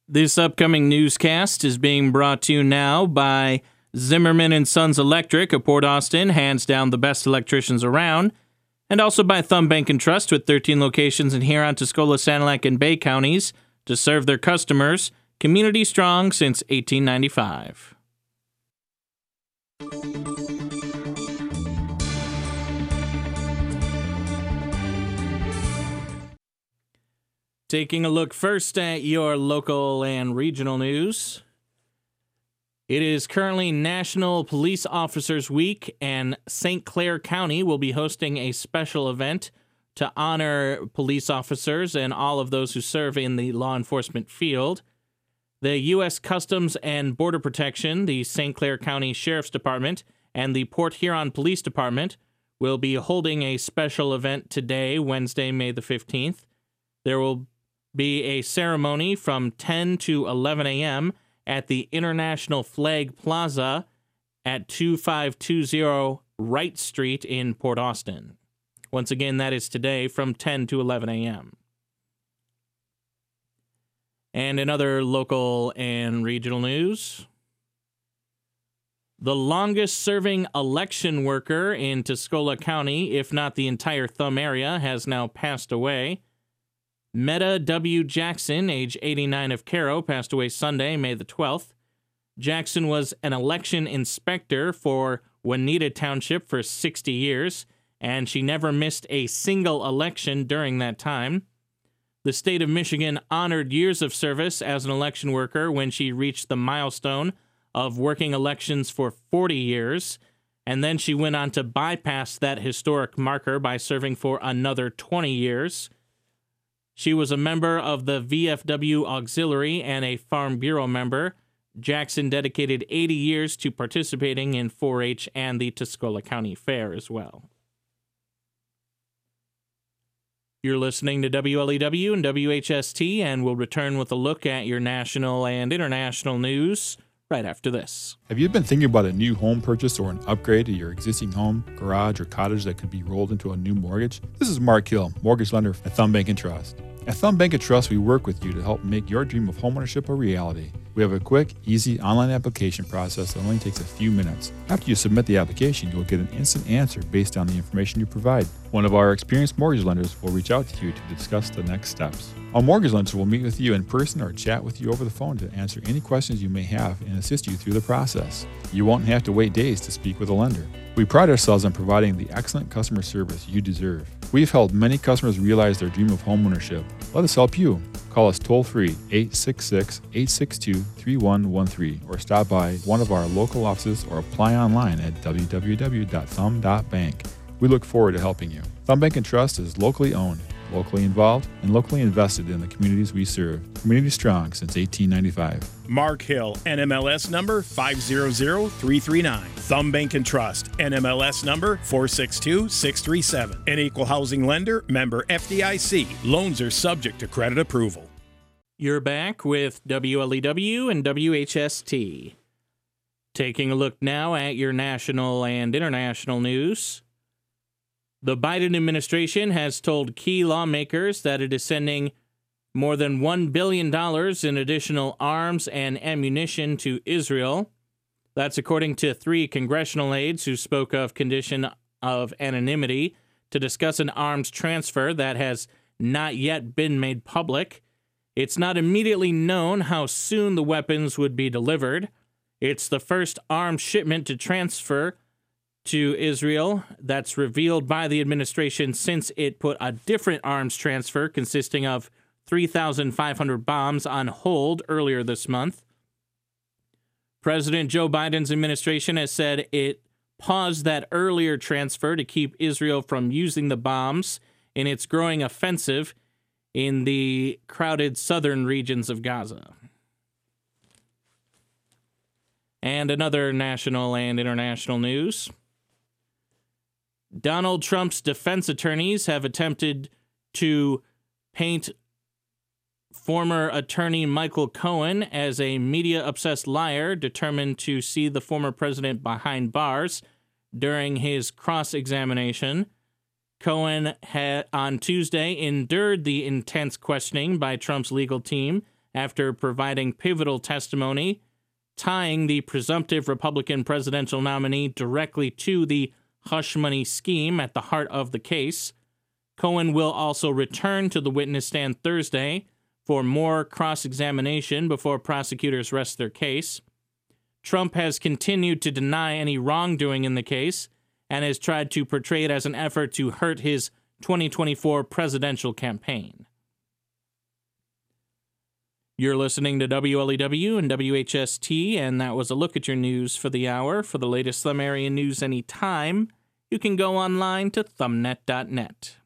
This upcoming newscast is being brought to you now by Zimmerman and Sons Electric of Port Austin, hands down the best electricians around, and also by Thumb Bank and Trust with 13 locations in Huron, Tuscola, Sanilac, and Bay counties to serve their customers, community strong since 1895. Taking a look first at your local and regional news. It is currently National Police Officers Week, and St. Clair County will be hosting a special event to honor police officers and all of those who serve in the law enforcement field. The U.S. Customs and Border Protection, the St. Clair County Sheriff's Department, and the Port Huron Police Department will be holding a special event today, Wednesday, May the 15th. There will be a ceremony from 10 to 11 a.m. at the International Flag Plaza at 2520 Wright Street in Port Austin. Once again, that is today from 10 to 11 a.m. And in other local and regional news, the longest-serving election worker in Tuscola County, if not the entire Thumb area, has now passed away. Meta W. Jackson, age 89 of Caro, passed away Sunday, May the 12th. Jackson was an election inspector for Juanita Township for 60 years, and she never missed a single election during that time. The state of Michigan honored years of service as an election worker when she reached the milestone of working elections for 40 years, and then she went on to bypass that historic marker by serving for another 20 years. She was a member of the VFW Auxiliary and a Farm Bureau member. Jackson dedicated 80 years to participating in 4-H and the Tuscola County Fair as well. You're listening to WLEW and WHST, and we'll return with a look at your national and international news right after this. Have you been thinking about a new home purchase or an upgrade to your existing home, garage, or cottage that could be rolled into a new mortgage? This is Mark Hill, mortgage lender at Thumb Bank and Trust. At Thumb Bank and Trust, we work with you to help make your dream of homeownership a reality. We have a quick, easy online application process that only takes a few minutes. After you submit the application, you'll get an instant answer based on the information you provide. One of our experienced mortgage lenders will reach out to you to discuss the next steps. Our mortgage lenders will meet with you in person or chat with you over the phone to answer any questions you may have and assist you through the process. You won't have to wait days to speak with a lender. We pride ourselves on providing the excellent customer service you deserve. We've helped many customers realize their dream of homeownership. Let us help you. Call us toll-free 866-862-3113 or stop by one of our local offices or apply online at www.thumb.bank. We look forward to helping you. Thumb Bank and Trust is locally owned, locally involved, and locally invested in the communities we serve. Community strong since 1895. Mark Hill, NMLS number 500339. Thumb Bank and Trust, NMLS number 462637. An equal housing lender, member FDIC. Loans are subject to credit approval. You're back with WLEW and WHST. Taking a look now at your national and international news. The Biden administration has told key lawmakers that it is sending more than $1 billion in additional arms and ammunition to Israel. That's according to 3 congressional aides who spoke of condition of anonymity to discuss an arms transfer that has not yet been made public. It's not immediately known how soon the weapons would be delivered. It's the first arms shipment to transfer to Israel that's revealed by the administration since it put a different arms transfer consisting of 3,500 bombs on hold earlier this month. President Joe Biden's administration has said it paused that earlier transfer to keep Israel from using the bombs in its growing offensive in the crowded southern regions of Gaza. And another national and international news. Donald Trump's defense attorneys have attempted to paint former attorney Michael Cohen as a media-obsessed liar determined to see the former president behind bars during his cross-examination. Cohen had, on Tuesday, endured the intense questioning by Trump's legal team after providing pivotal testimony tying the presumptive Republican presidential nominee directly to the hush money scheme at the heart of the case. Cohen will also return to the witness stand Thursday for more cross-examination before prosecutors rest their case. Trump has continued to deny any wrongdoing in the case and has tried to portray it as an effort to hurt his 2024 presidential campaign. You're listening to WLEW and WHST, and that was a look at your news for the hour. For the latest Thumb area news anytime, you can go online to thumbnet.net.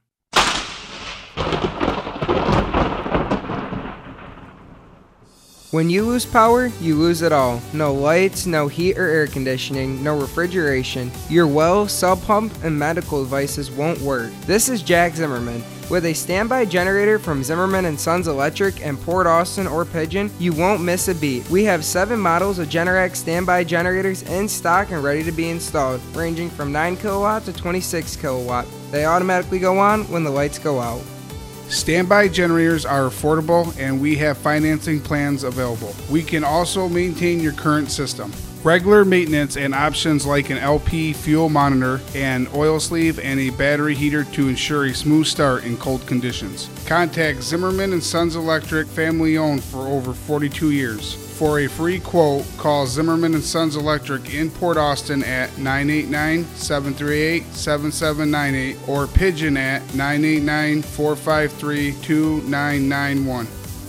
When you lose power, you lose it all. No lights, no heat or air conditioning, no refrigeration. Your well, sub pump, and medical devices won't work. This is Jack Zimmerman. With a standby generator from Zimmerman & Sons Electric in Port Austin or Pigeon, you won't miss a beat. We have 7 models of Generac standby generators in stock and ready to be installed, ranging from 9 kilowatt to 26 kilowatt. They automatically go on when the lights go out. Standby generators are affordable and we have financing plans available. We can also maintain your current system. Regular maintenance and options like an LP fuel monitor, an oil sleeve, and a battery heater to ensure a smooth start in cold conditions. Contact Zimmerman & Sons Electric, family owned for over 42 years. For a free quote, call Zimmerman & Sons Electric in Port Austin at 989-738-7798 or Pigeon at 989-453-2991.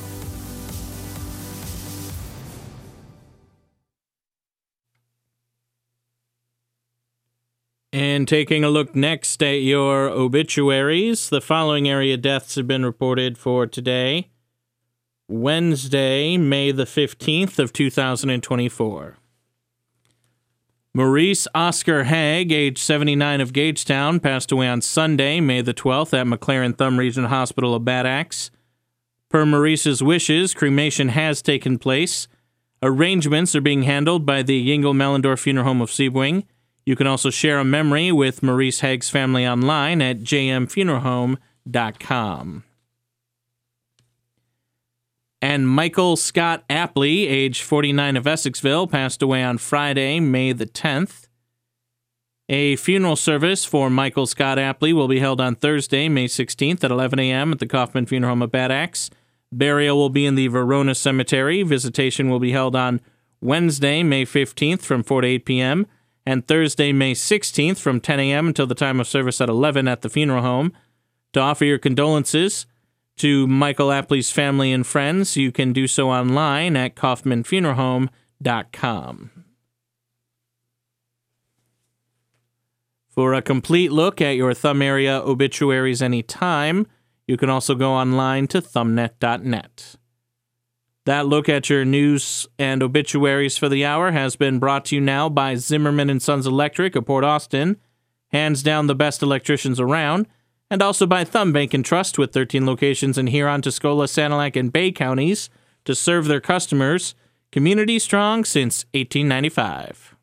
And taking a look next at your obituaries, the following area deaths have been reported for today, Wednesday, May the 15th of 2024. Maurice Oscar Haig, age 79 of Gagetown, passed away on Sunday, May the 12th at McLaren Thumb Regional Hospital of Bad Axe. Per Maurice's wishes, cremation has taken place. Arrangements are being handled by the Yingle Mellendorf Funeral Home of Sebring. You can also share a memory with Maurice Haig's family online at jmfuneralhome.com. And Michael Scott Apley, age 49 of Essexville, passed away on Friday, May the 10th. A funeral service for Michael Scott Apley will be held on Thursday, May 16th at 11 a.m. at the Kaufman Funeral Home of Bad Axe. Burial will be in the Verona Cemetery. Visitation will be held on Wednesday, May 15th from 4 to 8 p.m., and Thursday, May 16th from 10 a.m. until the time of service at 11 at the funeral home. To offer your condolences to Michael Apley's family and friends, you can do so online at kaufmanfuneralhome.com. For a complete look at your Thumb area obituaries anytime, you can also go online to thumbnet.net. That look at your news and obituaries for the hour has been brought to you now by Zimmerman & Sons Electric of Port Austin, hands down the best electricians around, and also by Thumb Bank & Trust with 13 locations in Huron, Tuscola, Sanilac, and Bay counties to serve their customers. Community strong since 1895.